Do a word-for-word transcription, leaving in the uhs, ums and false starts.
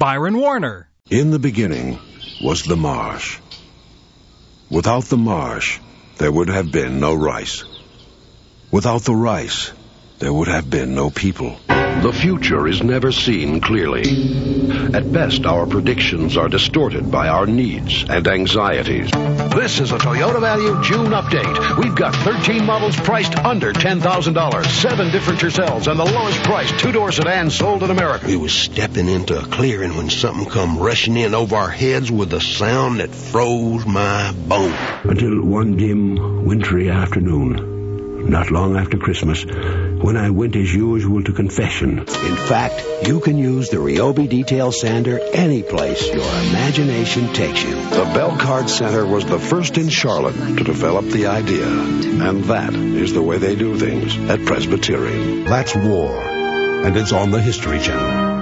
Byron Warner. In the beginning was the marsh. Without the marsh, there would have been no rice. Without the rice, there would have been no people. The future is never seen clearly. At best, our predictions are distorted by our needs and anxieties. This is a Toyota Value June update. We've got thirteen models priced under ten thousand dollars, seven different Tercels, and the lowest priced two-door sedan sold in America. We was stepping into a clearing when something come rushing in over our heads with a sound that froze my bones. Until one dim, wintry afternoon, not long after Christmas, when I went as usual to confession. In fact, you can use the Ryobi Detail Sander any place your imagination takes you. The Belcard Center was the first in Charlotte to develop the idea. And that is the way they do things at Presbyterian. That's War, and it's on the History Channel.